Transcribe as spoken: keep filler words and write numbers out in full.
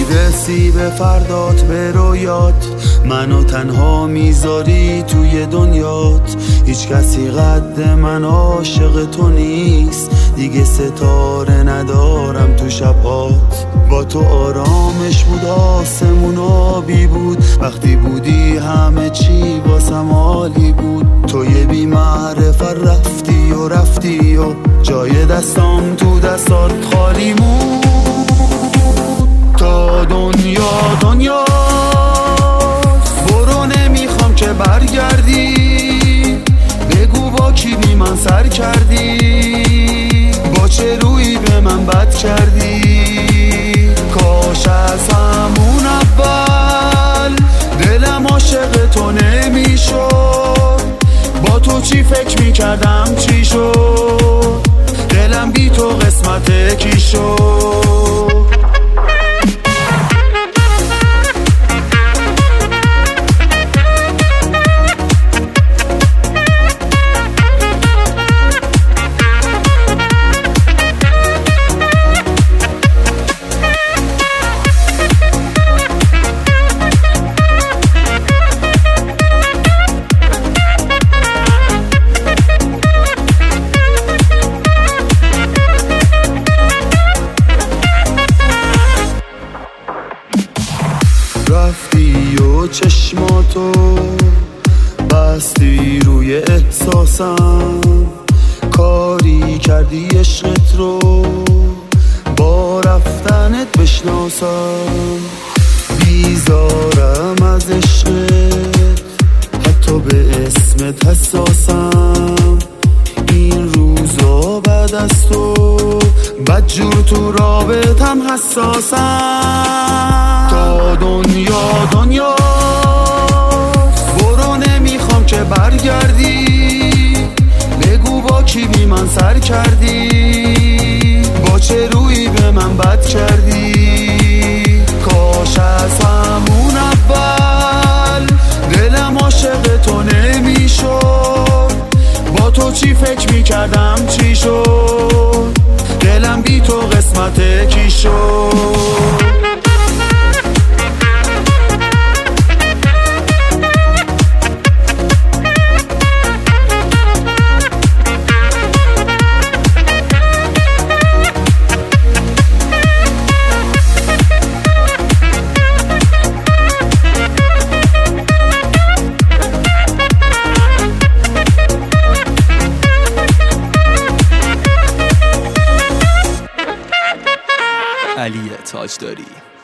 میرسی به فردات، به رویات منو تنها میذاری توی دنیات. هیچ کسی قد من عاشق تو نیست، دیگه ستاره ندارم تو شبات. با تو آرامش بود، آسمون آبی بود، وقتی بودی همه چی واسم عالی بود. تو یه بی معرفت رفتی و رفتی و جای دستام تو دستات خالی مون. تا دنیا دنیاست، برو نمیخوام که برگردی. بگو با کی بی من سر کردی، با چه روی به من بد کردی. کاش از همون اول دلم عاشق تو نمیشد. با تو چی فکر میکردم چی شد، دلم بی تو قسمت کی شد. رفتی و چشماتو بستی روی احساسم، کاری کردی عشقت رو با رفتنت بشناسم. بیزارم از عشقت، حتی به اسمت حساسم. این روزا بعد از تو بدجور تو رابطم حساسم. تا دنیا دنیاست، برو نمیخوام که برگردی. بگو با کی بی من سر کردی، با چه روی به من بد کردی. کاش از همون اول دلم عاشق تو نمیشد. با تو چی فکر میکردم چی شد، دلم بی تو قسمت کی شد. علی تاجداری.